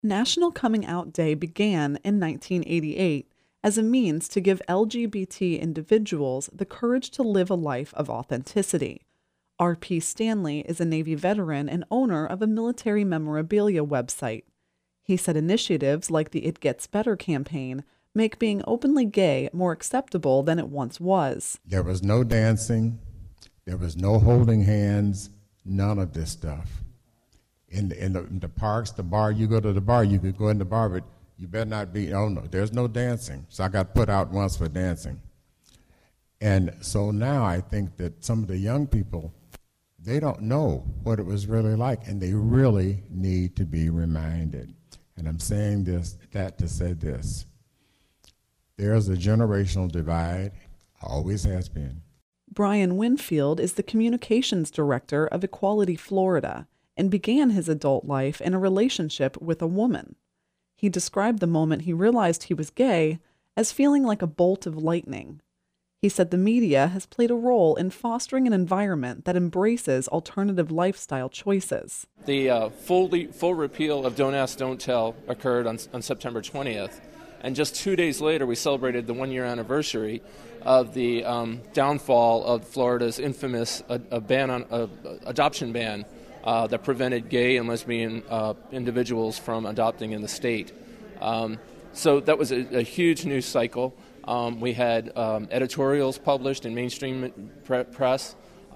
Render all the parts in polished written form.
National Coming Out Day began in 1988 as a means to give LGBT individuals the courage to live a life of authenticity. R.P. Stanley is a Navy veteran and owner of a military memorabilia website. He said initiatives like the It Gets Better campaign make being openly gay more acceptable than it once was. There was no dancing, there was no holding hands, none of this stuff. In the parks, the bar, you go to the bar, you could go in the bar, but you better not be, oh no, there's no dancing. So I got put out once for dancing. And so now I think that some of the young people, they don't know what it was really like, and they really need to be reminded. And I'm saying that to say this. There's a generational divide, always has been. Brian Winfield is the communications director of Equality Florida and began his adult life in a relationship with a woman. He described the moment he realized he was gay as feeling like a bolt of lightning. He said the media has played a role in fostering an environment that embraces alternative lifestyle choices. The full repeal of Don't Ask, Don't Tell occurred on September 20th, and just 2 days later we celebrated the one-year anniversary of the downfall of Florida's infamous adoption ban that prevented gay and lesbian individuals from adopting in the state. So that was a huge news cycle. We had editorials published in mainstream press,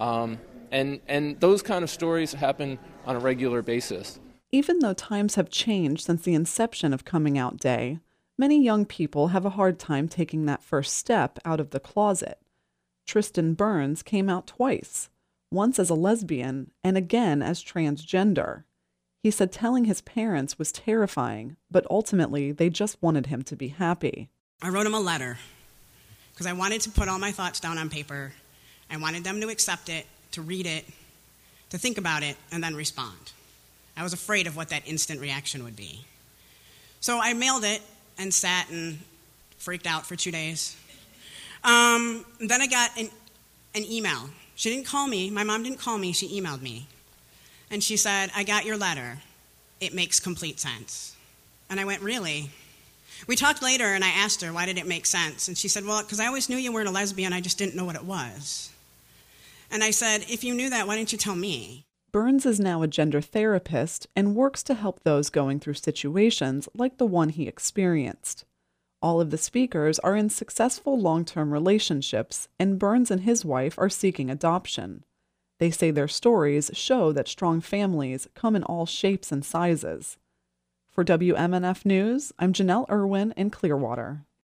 and those kind of stories happen on a regular basis. Even though times have changed since the inception of Coming Out Day, many young people have a hard time taking that first step out of the closet. Tristan Burns came out twice, once as a lesbian and again as transgender. He said telling his parents was terrifying, but ultimately they just wanted him to be happy. I wrote him a letter because I wanted to put all my thoughts down on paper. I wanted them to accept it, to read it, to think about it, and then respond. I was afraid of what that instant reaction would be. So I mailed it and sat and freaked out for 2 days. Then I got an email. She didn't call me. My mom didn't call me. She emailed me. And she said, "I got your letter. It makes complete sense." And I went, "Really?" We talked later, and I asked her, why did it make sense? And she said, "Well, because I always knew you weren't a lesbian. I just didn't know what it was." And I said, "If you knew that, why didn't you tell me?" Burns is now a gender therapist and works to help those going through situations like the one he experienced. All of the speakers are in successful long-term relationships, and Burns and his wife are seeking adoption. They say their stories show that strong families come in all shapes and sizes. For WMNF News, I'm Janelle Irwin in Clearwater.